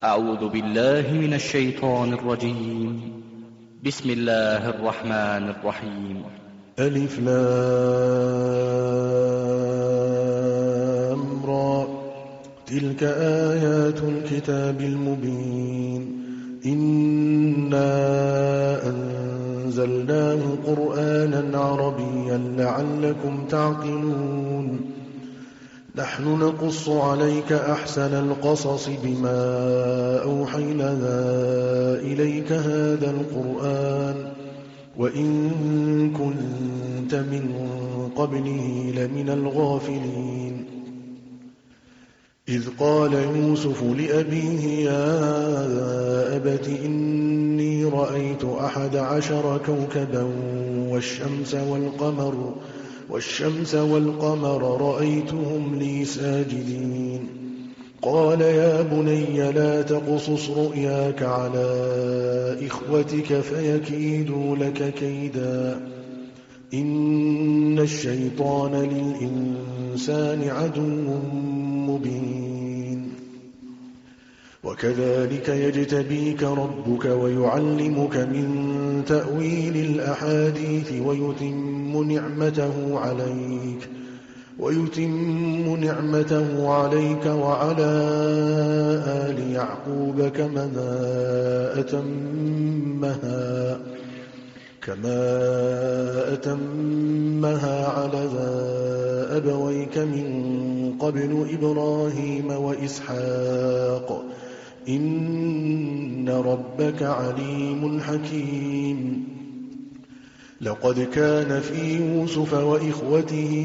أعوذ بالله من الشيطان الرجيم. بسم الله الرحمن الرحيم. ألف لام را. تلك آيات الكتاب المبين. إنا أنزلناه قرآنا عربيا لعلكم تعقلون. نحن نقص عليك أحسن القصص بما أوحينا إليك هذا القرآن وإن كنت من قبله لمن الغافلين. إذ قال يوسف لأبيه يا أبت إني رأيت 11 كوكبا والشمس والقمر رأيتهم لي ساجدين. قال يا بني لا تقصص رؤياك على إخوتك فيكيدوا لك كيدا إن الشيطان للإنسان عدو مبين. وكذلك يجتبيك ربك ويعلمك من تأويل الأحاديث ويتم نعمته عليك وعلى آل يعقوب كما أتمها على أبويك من قبل إبراهيم وإسحاق إن ربك عليم حكيم. لقد كان في يوسف وإخوته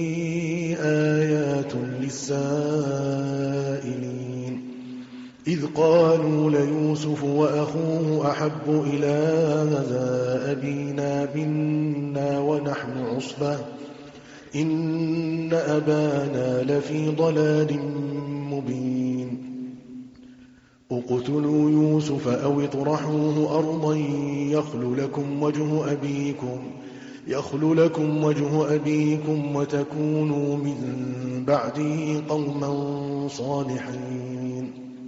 آيات للسائلين إذ قالوا ليوسف وأخوه أحب إلى أبينا منا ونحن عصبة إن أبانا لفي ضلال مبين. اقتلوا يوسف أو اطرحوه أرضا يخل لكم وجه أبيكم وتكونوا من بعده قوما صالحين.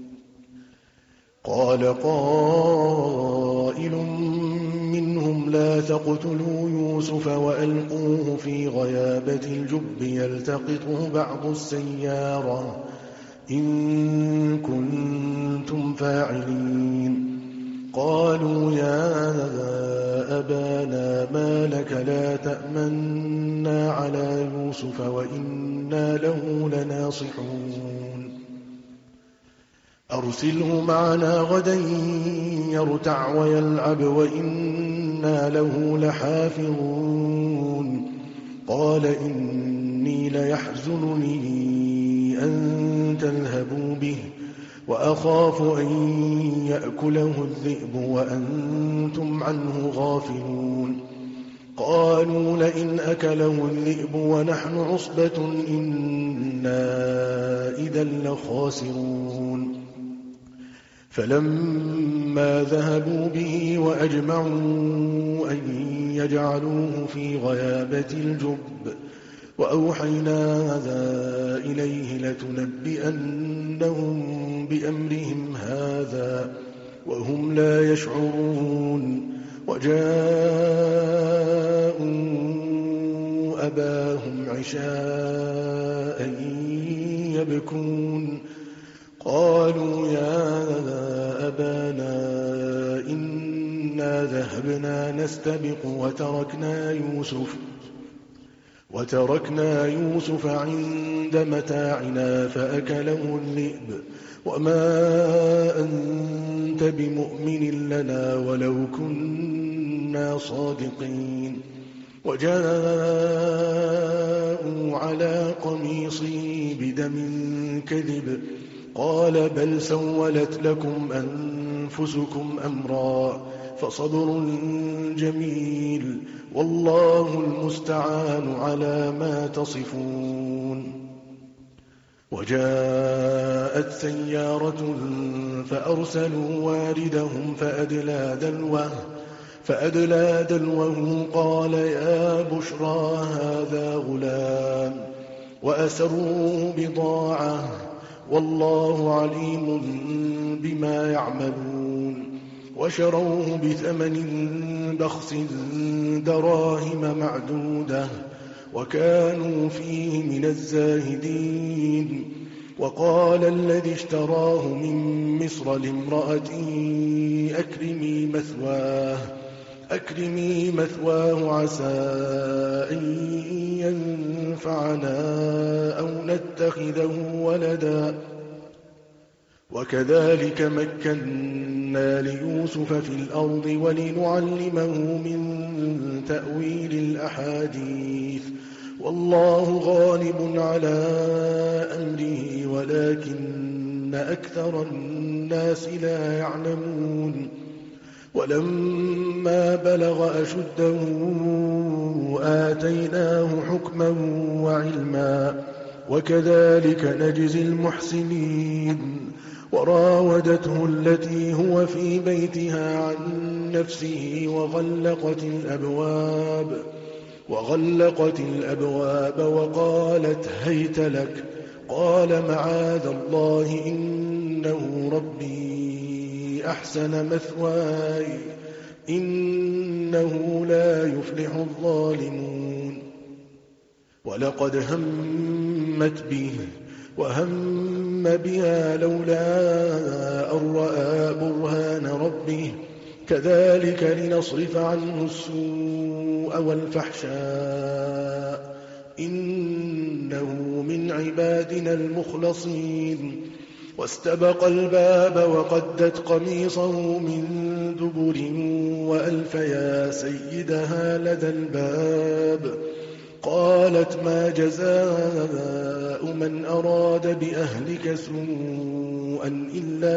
قال قائل منهم لا تقتلوا يوسف وألقوه في غيابة الجب يلتقطه بعض السيارة إن كنتم فاعلين. قالوا يا أبانا ما لك لا تأمنا على يوسف وإنا له لناصحون. أرسله معنا غدا يرتع ويلعب وإنا له لحافظون. قال إني ليحزنني أن تذهبوا به وأخاف أن يأكله الذئب وأنتم عنه غافلون. قالوا لئن أكله الذئب ونحن عصبة إنا إذا لخاسرون. فلما ذهبوا به وأجمعوا أن يجعلوه في غيابة الجب وأوحينا إليه لتنبئنهم بأمرهم هذا وهم لا يشعرون. وجاءوا أباهم عشاء يبكون. قالوا يا أبانا إنا ذهبنا نستبق وتركنا يوسف عند متاعنا فأكله الذئب وما أنت بمؤمن لنا ولو كنا صادقين. وجاءوا على قميصه بدم كذب قال بل سولت لكم أنفسكم أمرا فصبر جميل والله المستعان على ما تصفون. وجاءت سيارة فأرسلوا واردهم فأدلى دلوه قال يا بشرى هذا غلام وأسروه بضاعة والله عليم بما يعملون. وشروه بثمن بخس دراهم معدودة وكانوا فيه من الزاهدين. وقال الذي اشتراه من مصر لامرأته أكرمي مثواه عسى أن ينفعنا أو نتخذه ولدا. وكذلك مكنا ليوسف في الأرض ولنعلمه من تأويل الأحاديث. والله غالب على أمره ولكن أكثر الناس لا يعلمون. ولما بلغ أشده آتيناه حكما وعلما وكذلك نجزي المحسنين. وراودته التي هو في بيتها عن نفسه وغلقت الأبواب وقالت هيت لك. قال معاذ الله إنه ربي أحسن مثواي إنه لا يفلح الظالمون. ولقد همت به وهم بها لولا أن رأى برهان ربه كذلك لنصرف عنه السوء والفحشاء إنه من عبادنا المخلصين. واستبق الباب وقدت قميصه من دبر وألف يا سيدها لدى الباب. قالت ما جزاء من أراد بأهلك سوءا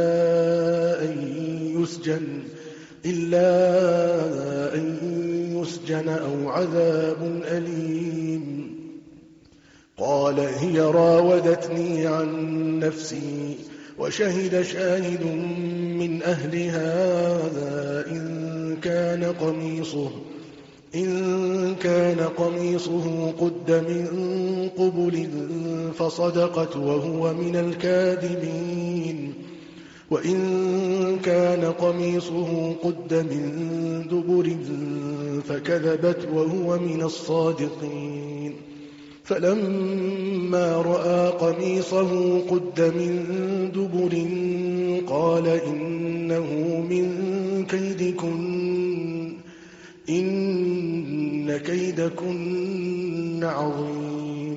إلا أن يسجن أو عذاب أليم. قال هي راودتني عن نفسي وشهد شاهد من أهلها إن كان قميصه قد من قبل فصدقت وهو من الكاذبين وإن كان قميصه قد من دبر فكذبت وهو من الصادقين. فلما رأى قميصه قد من دبر قال إنه من كيدكن إن كيدكن عظيم.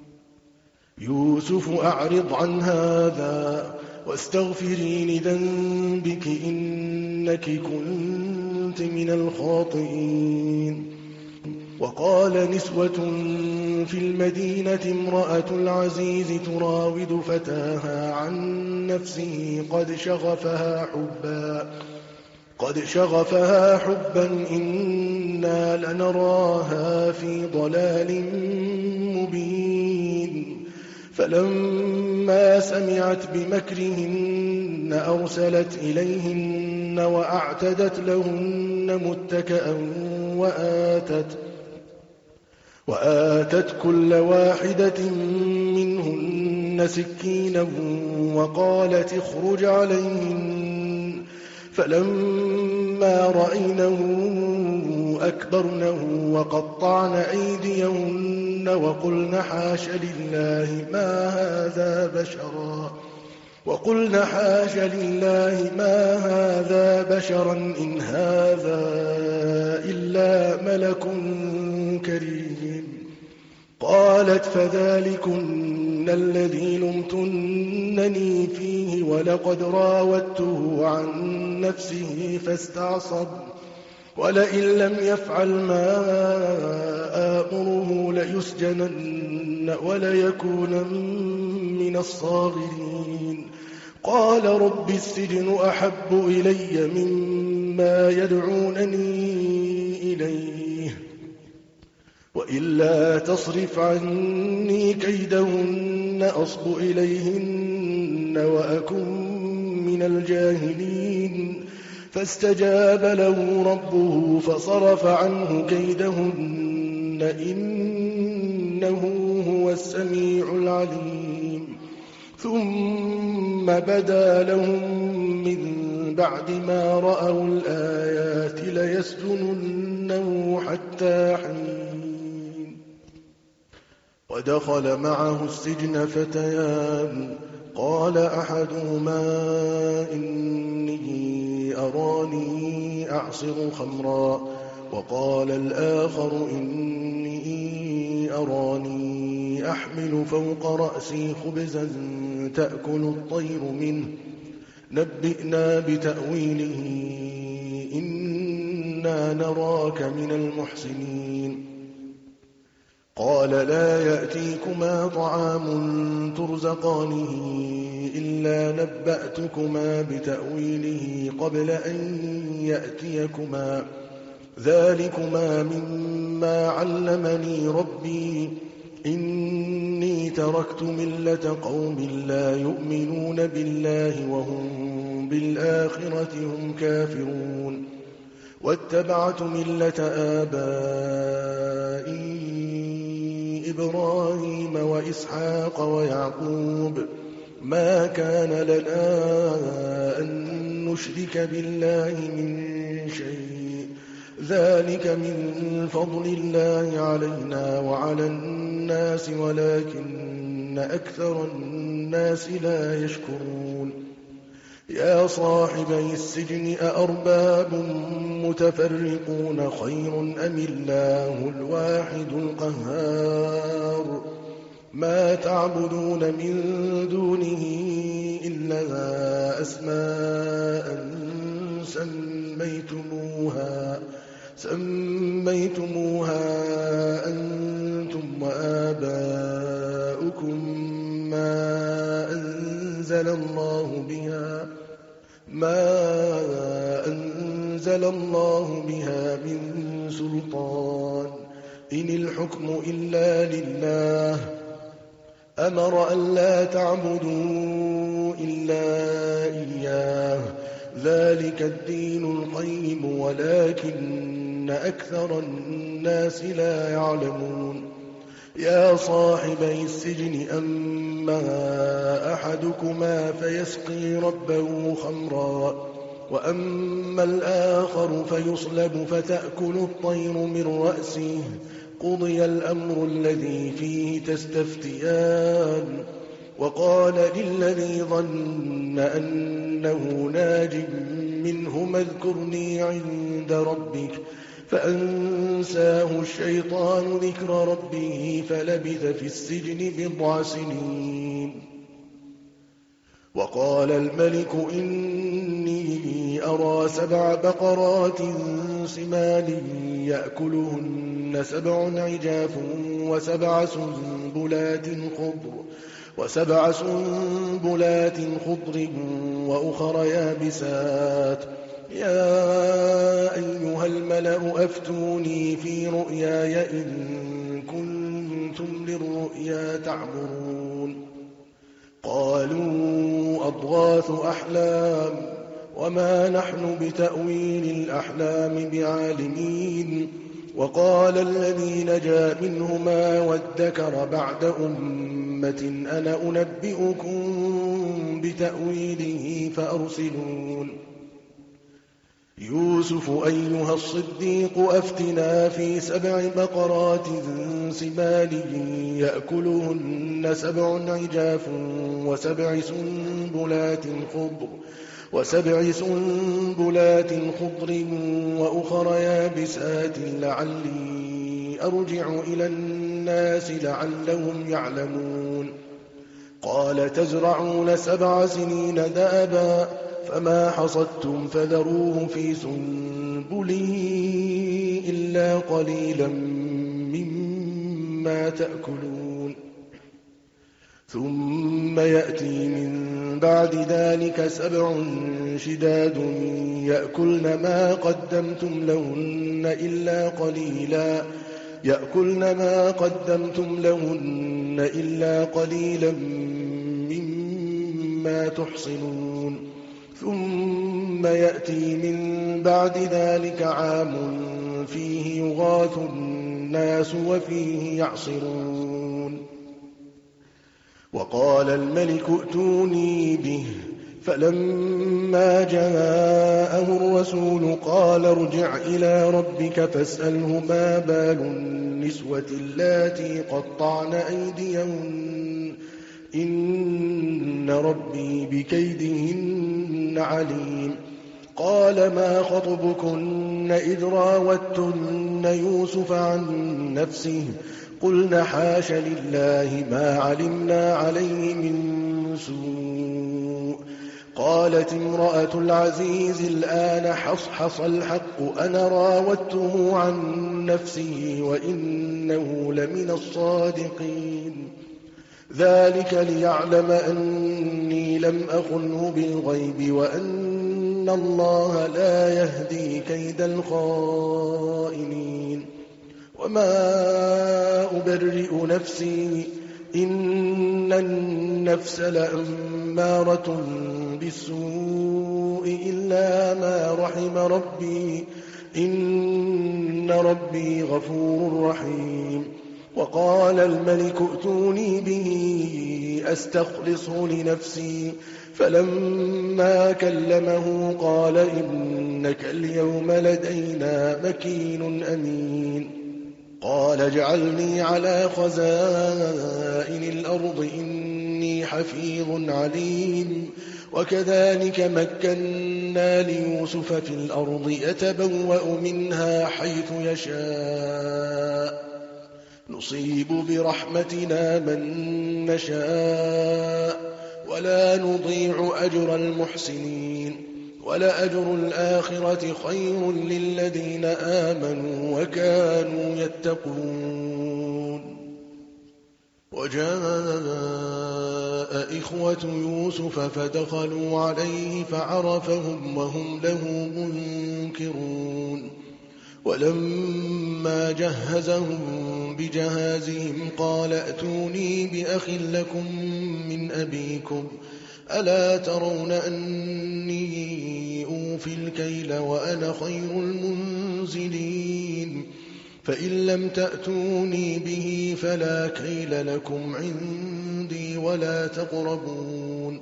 يوسف أعرض عن هذا واستغفري لذنبك إنك كنت من الخاطئين. وقال نسوة في المدينة امرأة العزيز تراود فتاها عن نفسه قد شغفها حبا إنا لنراها في ضلال مبين. فلما سمعت بمكرهن أرسلت إليهن وأعتدت لهن متكأ وآتت كل واحدة منهن سكينا وقالت اخرج عليهن. فلما رأينه أكبرنه وقطعن أيديهن وقلن حاش لله ما هذا بشرا إن هذا إلا ملك كريم. قالت فذلكن الذي لمتنني فيه ولقد راودته عن نفسه فاستعصم ولئن لم يفعل ما آمره ليسجنن وليكونن من الصاغرين. قال رب السجن أحب إلي مما يدعونني إليه وإلا تصرف عني كيدهن أصب إليهن وأكن من الجاهلين. فاستجاب له ربه فصرف عنه كيدهن إنه هو السميع العليم. ثم بدا لهم من بعد ما رأوا الآيات ليسجننه حتى حين. ودخل معه السجن فتيان، قال أحدهما إني أراني أعصر خمرا، وقال الآخر إني أراني أحمل فوق رأسي خبزا تأكل الطير منه، نبئنا بتأويله إنا نراك من المحسنين. قال لا يأتيكما طعام ترزقانه إلا نبأتكما بتأويله قبل أن يأتيكما، ذلكما مما علمني ربي، إني تركت ملة قوم لا يؤمنون بالله وهم بالآخرة هم كافرون، واتبعت ملة آبائي إبراهيم وإسحاق ويعقوب، ما كان لنا أن نشرك بالله من شيء، ذلك من فضل الله علينا وعلى الناس ولكن أكثر الناس لا يشكرون. يا صاحبي السجن أأرباب متفرقون خير أم الله الواحد القهار، ما تعبدون من دونه إلا أسماء سميتموها أنتم وآباؤكم ما أنزل الله بها من سلطان، إن الحكم إلا لله، أمر أن لا تعبدوا إلا إياه، ذلك الدين القيم ولكن أكثر الناس لا يعلمون. يا صاحبي السجن أما أحدكما فيسقي ربه خمرا، وأما الآخر فيصلب فتأكل الطير من رأسه، قضي الأمر الذي فيه تستفتيان. وقال للذي ظن أنه ناج منهما اذكرني عند ربك، فأنساه الشيطان ذكر ربه فلبث في السجن 10 سنين. وقال الملك إني أرى 7 بقرات سمان يأكلهن 7 عجاف وسبع سنبلات خضر وأخر يابسات، يا أيها الملأ أفتوني في رؤياي إن كنتم للرؤيا تعبرون. قالوا أضغاث أحلام وما نحن بتأويل الأحلام بعالمين. وقال الذي نجا منهما وادكر بعد أمة أنا أنبئكم بتأويله فأرسلون. يوسف أيها الصديق أفتنا في 7 بقرات سمان يأكلهن 7 عجاف وسبع سنبلات خضر وأخر يابسات لعلي أرجع إلى الناس لعلهم يعلمون. قال تزرعون 7 سنين دابا فما حصدتم فذروه في سنبله إلا قليلا مما تأكلون. ثم يأتي من بعد ذلك 7 شداد يأكلن ما قدمتم لهن إلا قليلا مما تحصنون. ثم يأتي من بعد ذلك عام فيه يغاث الناس وفيه يعصرون. وقال الملك ائتوني به، فلما جاءه الرسول قال ارجع إلى ربك فاسأله ما بال النسوة اللاتي قطعن أيديهن إن ربي بكيدهن عليم. قال ما خطبكن إذ راوتن يوسف عن نفسه قلن حاش لله ما علمنا عليه من سوء. قالت امرأة العزيز الآن حصحص الحق أنا راودته عن نفسه وإنه لمن الصادقين. ذلك ليعلم أني لم أخنه بالغيب وأن الله لا يهدي كيد الخائنين. وما أبرئ نفسي إن النفس لأمارة بالسوء إلا ما رحم ربي إن ربي غفور رحيم. وقال الملك ائتوني به أستخلصه لنفسي، فلما كلمه قال إنك اليوم لدينا مكين أمين. قال اجعلني على خزائن الأرض إني حفيظ عليم. وكذلك مكنا ليوسف في الأرض يتبوأ منها حيث يشاء نصيب برحمتنا من نشاء ولا نضيع أجر المحسنين. ولأجر الآخرة خير للذين آمنوا وكانوا يتقون. وجاء إخوة يوسف فدخلوا عليه فعرفهم وهم له منكرون. ولما جهزهم بجهازهم قال ائتوني بأخ لكم من أبيكم ألا ترون أني أوفي الكيل وأنا خير المنزلين. فإن لم تأتوني به فلا كيل لكم عندي ولا تقربون.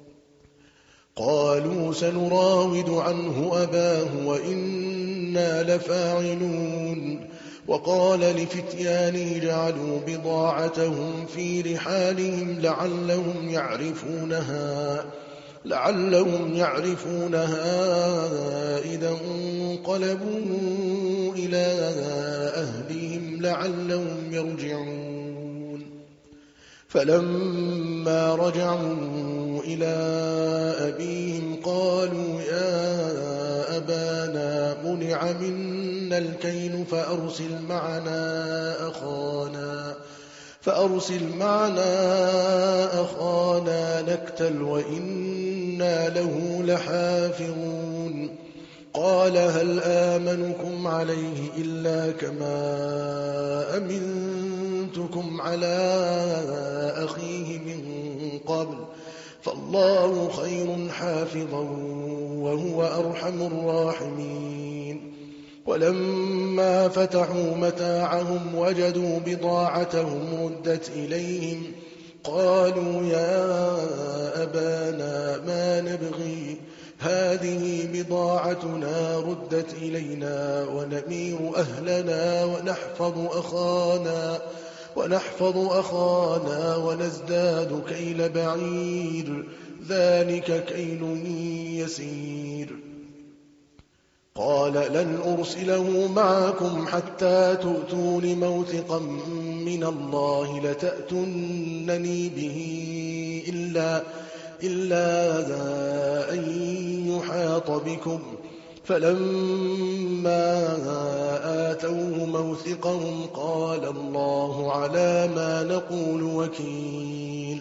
قالوا سنراود عنه أباه وإنا لفاعلون. وقال لفتيانه جعلوا بضاعتهم في رحالهم لعلهم يعرفونها إذا انقلبوا إلى أهلهم لعلهم يرجعون. فلما رجعوا إلى أبيهم قالوا يا أبانا منع منا الكيل فأرسل معنا أخانا نكتل وإنا له لحافظون. قال هل آمنكم عليه إلا كما أمنتكم على أخيه من قبل فالله خير حافظا وهو أرحم الراحمين. ولما فتحوا متاعهم وجدوا بضاعتهم ردت إليهم قالوا يا أبانا ما نبغي هذه بضاعتنا ردت إلينا ونمير أهلنا ونحفظ أخانا ونزداد كيل بعير ذلك كيل يسير. قال لن أرسله معكم حتى تؤتون موثقا من الله لتأتونني به إلا أن يحاط بكم. فلما آتوه موثقهم قال الله على ما نقول وكيل.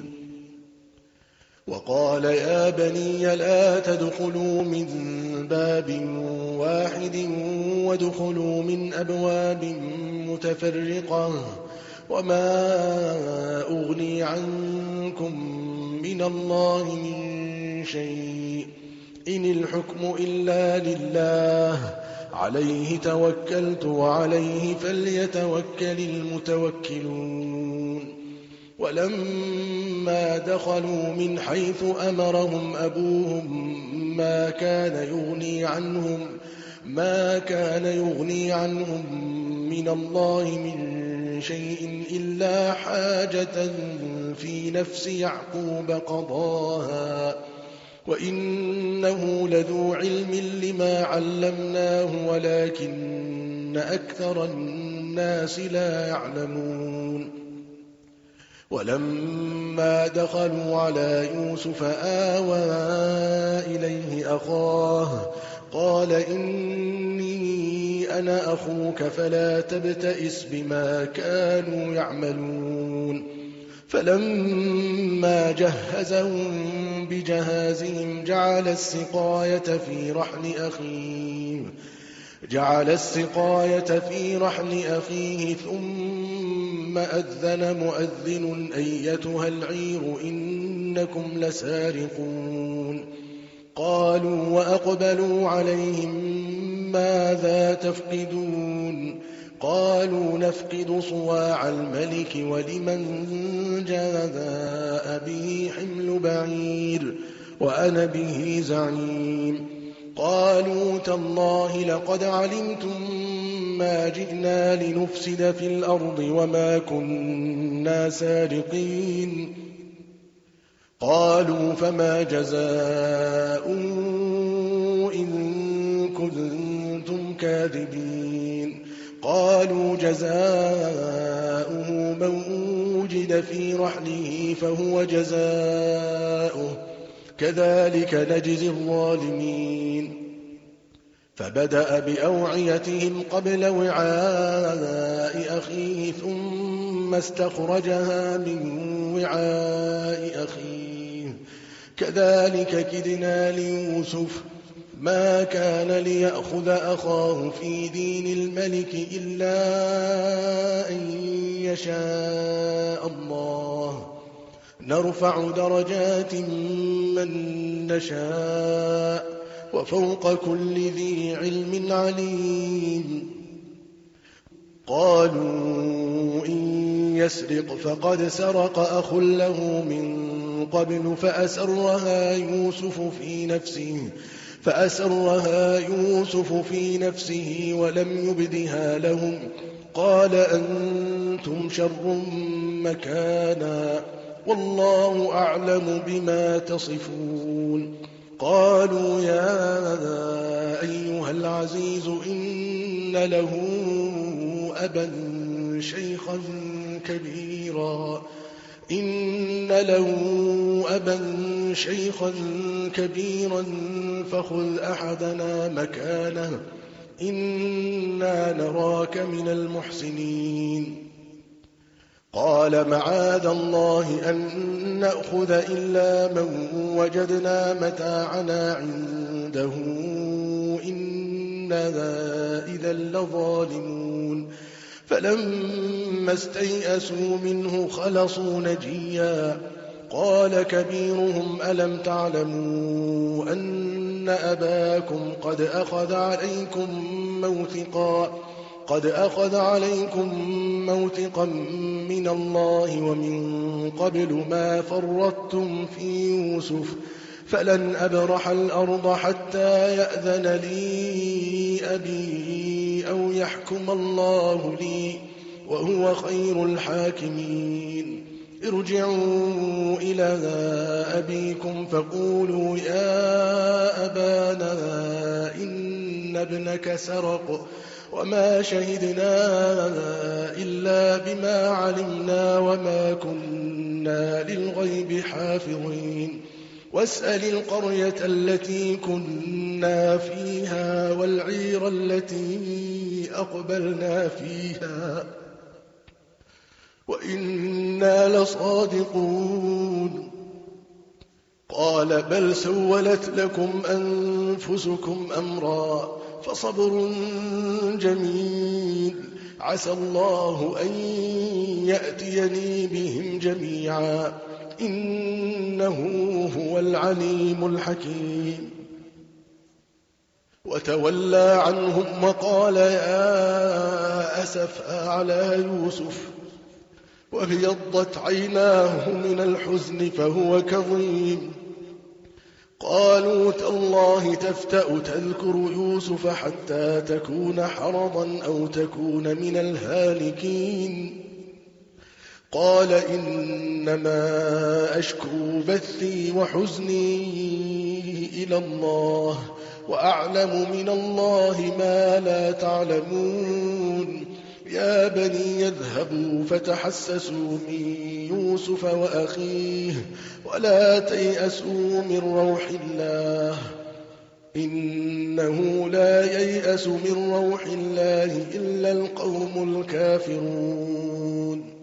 وقال يا بني لا تدخلوا من باب واحد وادخلوا من أبواب متفرقة وما أغني عنكم من الله من شيء إن الحكم إلا لله عليه توكلت وعليه فليتوكل المتوكلون. ولما دخلوا من حيث أمرهم أبوهم ما كان يغني عنهم من الله من شيء إلا حاجة في نفس يعقوب قضاها وإنه لذو علم لما علمناه ولكن أكثر الناس لا يعلمون. ولما دخلوا على يوسف آوى إليه أخاه قال إني أنا أخوك فلا تبتئس بما كانوا يعملون. فلما جهزهم بجهازهم جعل السقاية في رحل أخيه ثم أذن مؤذن أيتها العير إنكم لسارقون. قالوا وأقبلوا عليهم ماذا تفقدون؟ قالوا نفقد صواع الملك ولمن جاء به حمل بعير وأنا به زعيم. قالوا تالله لقد علمتم ما جئنا لنفسد في الأرض وما كنا سارقين. قالوا فما جزاؤه إن كنتم كاذبين؟ قالوا جزاؤه من وجد في رحله فهو جزاؤه كذلك نجزي الظالمين. فبدأ بأوعيتهم قبل وعاء أخيه ثم استخرجها من وعاء أخيه كذلك كدنا ليوسف ما كان ليأخذ أخاه في دين الملك إلا أن يشاء الله نرفع درجات من نشاء وفوق كل ذي علم عليم. قالوا إن يسرق فقد سرق أخ له من قبل فأسرها يوسف في نفسه ولم يبدها لهم. قال أنتم شر مكانا والله أعلم بما تصفون. قالوا يا أيها العزيز إن له أبا شيخا كبيرا فخذ أحدنا مكانه إنا نراك من المحسنين. قال معاذ الله أن نأخذ إلا من وجدنا متاعنا عنده إنا إذا لظالمون. فلما استيئسوا منه خلصوا نجيا. قال كبيرهم ألم تعلموا أن أباكم قد أخذ عليكم موثقا من الله ومن قبل ما فرطتم في يوسف فلن أبرح الأرض حتى يأذن لي أبي أو يحكم الله لي وهو خير الحاكمين. ارجعوا إلى أبيكم فقولوا يا أبانا إن ابنك سرق وما شهدنا إلا بما علمنا وما كنا للغيب حافظين. واسأل القرية التي كنا فيها والعير التي أقبلنا فيها وإنا لصادقون. قال بل سولت لكم أنفسكم أمرا فصبر جميل عسى الله أن يأتيني بهم جميعا إنه هو العليم الحكيم. وتولى عنهم وقال يا أسفا على يوسف وابيضت عيناه من الحزن فهو كظيم. قالوا تالله تفتأ تذكر يوسف حتى تكون حرضا أو تكون من الهالكين. قال إنما أشكو بثي وحزني إلى الله وأعلم من الله ما لا تعلمون. يا بني يذهبوا فتحسسوا من يوسف وأخيه ولا تيأسوا من روح الله إنه لا ييأس من روح الله إلا القوم الكافرون.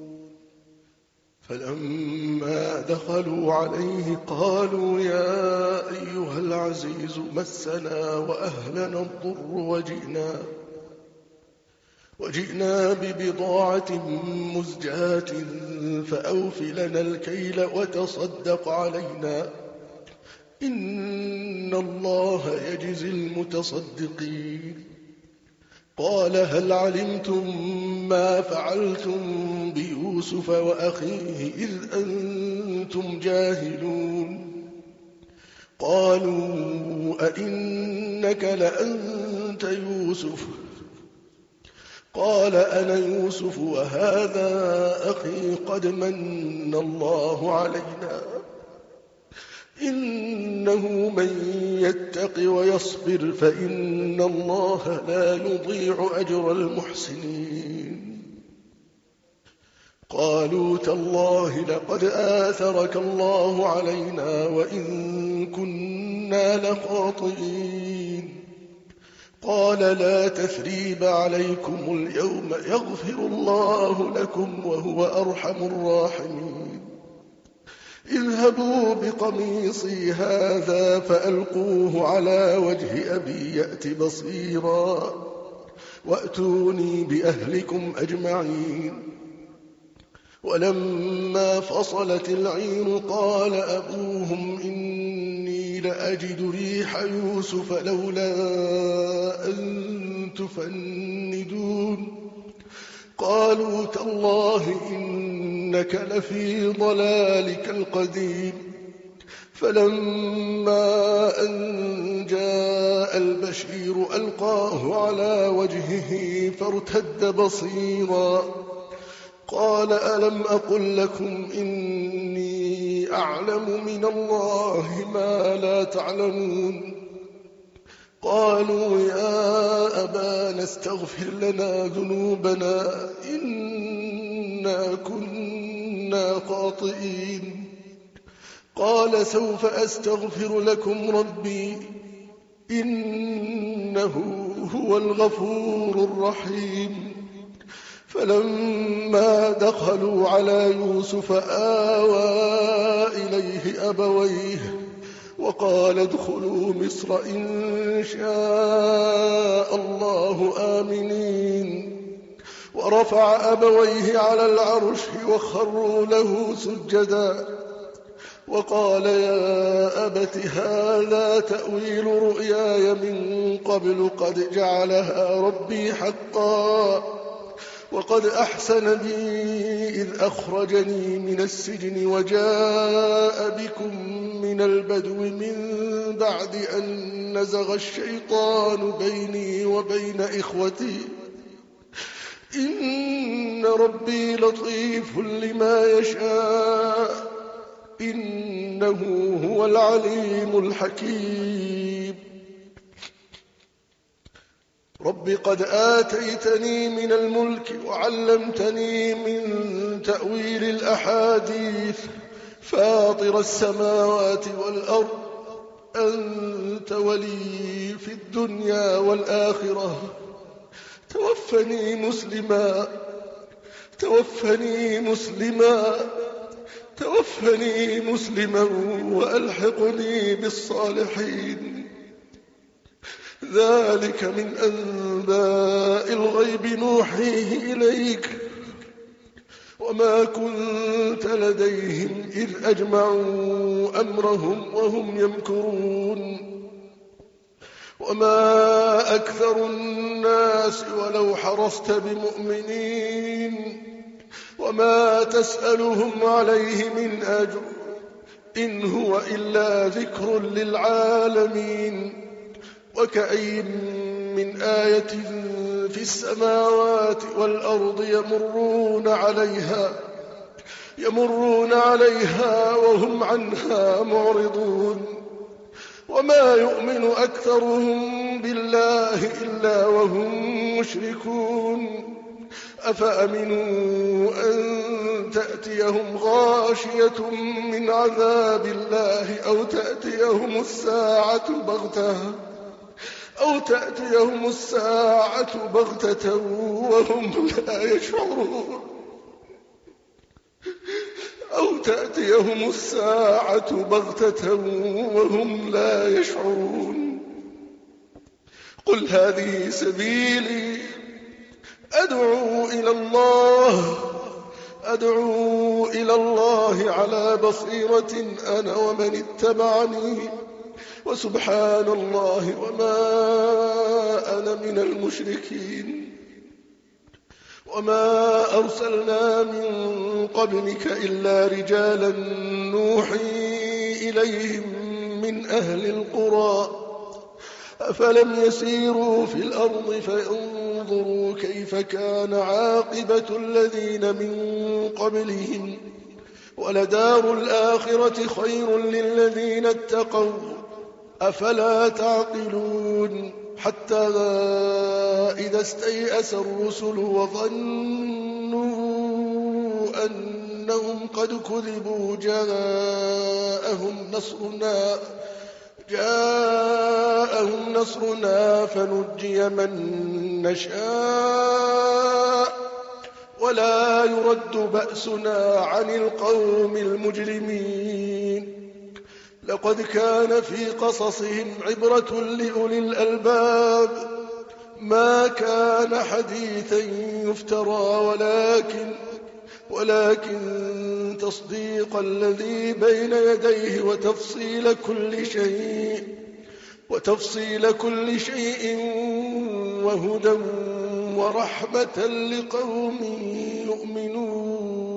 فلما دخلوا عليه قالوا يا أيها العزيز مسنا وأهلنا الضر وجئنا ببضاعة مزجاة فأوف لنا الكيل وتصدق علينا إن الله يجزي المتصدقين. قال هل علمتم ما فعلتم بيوسف وأخيه إذ أنتم جاهلون؟ قالوا أئنك لأنت يوسف؟ قال أنا يوسف وهذا أخي قد من الله علينا إنه من يتق ويصبر فإن الله لا يضيع أجر المحسنين. قالوا تالله لقد آثرك الله علينا وإن كنا لخاطئين. قال لا تثريب عليكم اليوم يغفر الله لكم وهو أرحم الراحمين. اذهبوا بقميصي هذا فألقوه على وجه أبي يأت بصيرا وأتوني بأهلكم أجمعين. ولما فصلت العير قال أبوهم إني لأجد ريح يوسف لولا أن تفندون. قالوا تالله إنك لفي ضلالك القديم. فلما أن جاء البشير ألقاه على وجهه فارتد بصيرا قال ألم أقل لكم إني أعلم من الله ما لا تعلمون. قالوا يا أبانا استغفر لنا ذنوبنا إنا كنا خاطئين. قال سوف أستغفر لكم ربي إنه هو الغفور الرحيم. فلما دخلوا على يوسف آوى إليه أبويه وقال ادخلوا مصر إن شاء الله آمنين. ورفع أبويه على العرش وخروا له سجدا وقال يا أبت هذا تأويل رؤياي من قبل قد جعلها ربي حقا وقد أحسن بي إذ أخرجني من السجن وجاء بكم من البدو من بعد أن نزغ الشيطان بيني وبين إخوتي إن ربي لطيف لما يشاء إنه هو العليم الحكيم. رب قد آتيتني من الملك وعلمتني من تأويل الأحاديث فاطر السماوات والأرض أنت ولي في الدنيا والآخرة توفني مسلما وألحقني بالصالحين. ذلك من أنباء الغيب نوحيه إليك وما كنت لديهم إذ أجمعوا أمرهم وهم يمكرون. وما أكثر الناس ولو حرصت بمؤمنين وما تسألهم عليه من أجر إن هو إلا ذكر للعالمين. وكأي من آية في السماوات والأرض يمرون عليها وهم عنها معرضون. وما يؤمن أكثرهم بالله إلا وهم مشركون. أفأمنوا أن تأتيهم غاشية من عذاب الله أو تأتيهم الساعة بغتة وهم لا يشعرون. قل هذه سبيلي أدعو إلى الله على بصيرة أنا ومن اتبعني وسبحان الله وما أنا من المشركين. وما أرسلنا من قبلك إلا رجالا نوحي إليهم من أهل القرى أفلم يسيروا في الأرض فينظروا كيف كان عاقبة الذين من قبلهم ولدار الآخرة خير للذين اتقوا أفلا تعقلون. حتى إذا استيأس الرسل وظنوا أنهم قد كذبوا جاءهم نصرنا فنجي من نشاء ولا يرد بأسنا عن القوم المجرمين. لقد كان في قصصهم عبرة لأولي الألباب ما كان حديثا يفترى ولكن تصديق الذي بين يديه وتفصيل كل شيء وهدى ورحمة لقوم يؤمنون.